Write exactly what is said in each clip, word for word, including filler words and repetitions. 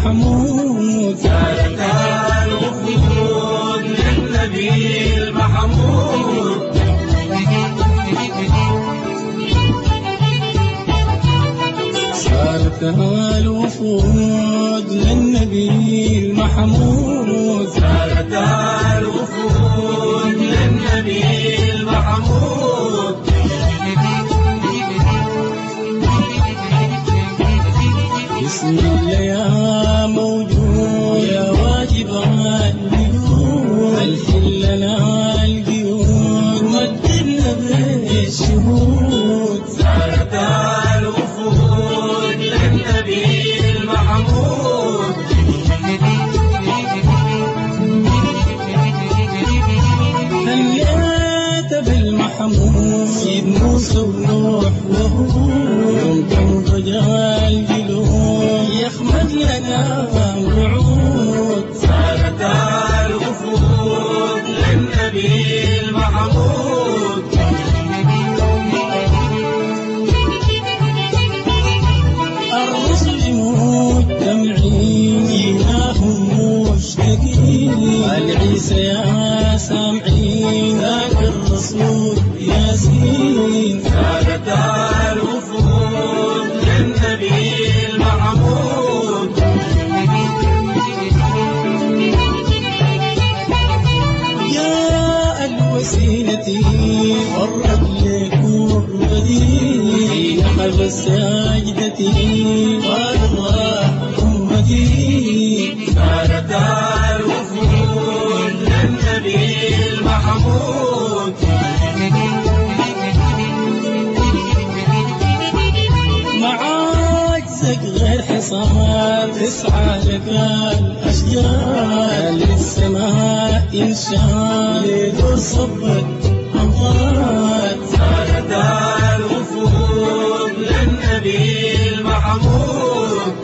المحمود سالت الوفود للنبي المحمود سالت الوفود للنبي المحمود سالت الوفود للنبي المحمود بسم الله يا موجود يا واجب الوجود الحل لنا القيود مددنا بالشهود سالت الوفود للنبي المحمود هنيت بالمحمود سيد موسى ونوح وهود يوم رجال جلود يخمد لنا وعود سالت الوفود للنبي المحمود الرسل مجتمعين جيناهم مشتاقين العيسى يا سامعين ذاك الرسول ياسين سالت الوفود للنبي المحمود يا الوسيلتي فرد لكم بدي نقل ساجدتي قال الله أمتي سالت الوفود للنبي المحمود معاك زق غير حصان تسعى لك الأشجار للسماء إنشاء لدور صبت أمطار سالت الوفود للنبي المحمود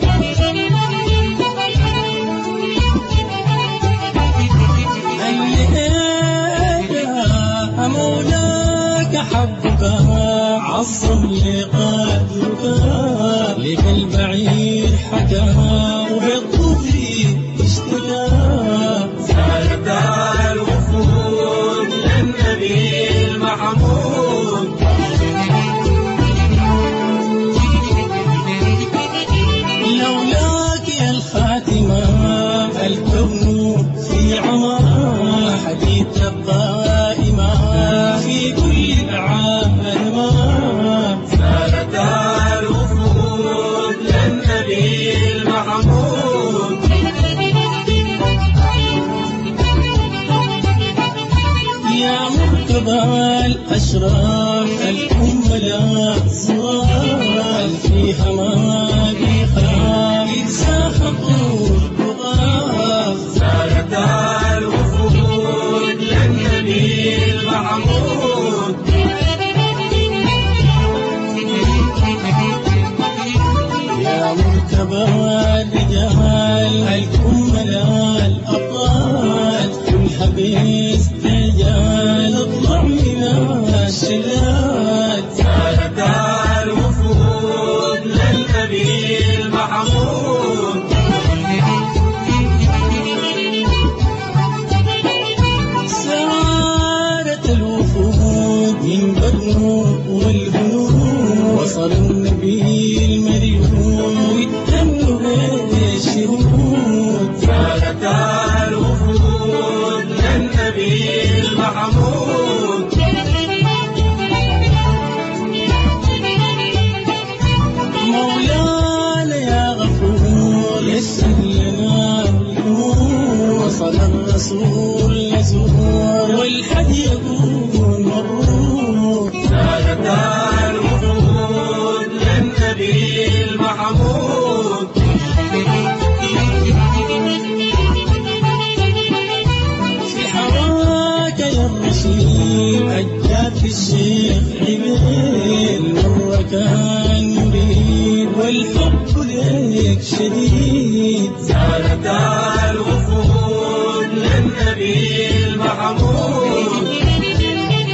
الليلة مولاك حبك عظم لقدرك لك البعير حكى وبالطفل اشتكى سالت الوفود للنبي المحمود لولاك يا الخاتمة الكون في عمى حديث القائمة في كل العالم سالت الوفود للنبي المحمود يا مرتبى الأشراف الكملاء الصغار فيها ما بيخاف يتساخطوا البغاف سالت الوفود للنبي المحمود يا مرتبى الرجال الكملاء الأبطال كل حبيس رجال اطلع من الشلال سالت الوفود للنبي المحمود سارت الوفود من بدنه والهنود وصل النبي المريون والتنو بالشهود سالت الوفود للنبي المحمود مولانا يا غفور يسر لنا الأمور وصل الرسول يزور والحج يكون مبرور سالت الوفود للنبي المحمود في حواك يا الرشيد أجاب الشيخ عبيد مرة كان يريد والحب لك شديد سالت الوفود للنبي المحمود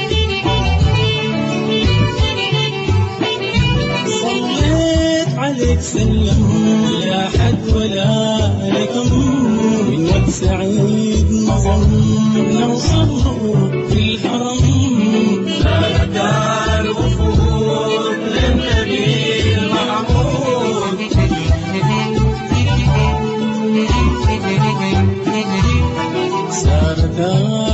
صليت عليك نتسلم لا حد ولا لكم من وقت سعيد نظم نوصل في الحرم سالت الوفود للنبي المحمود سارت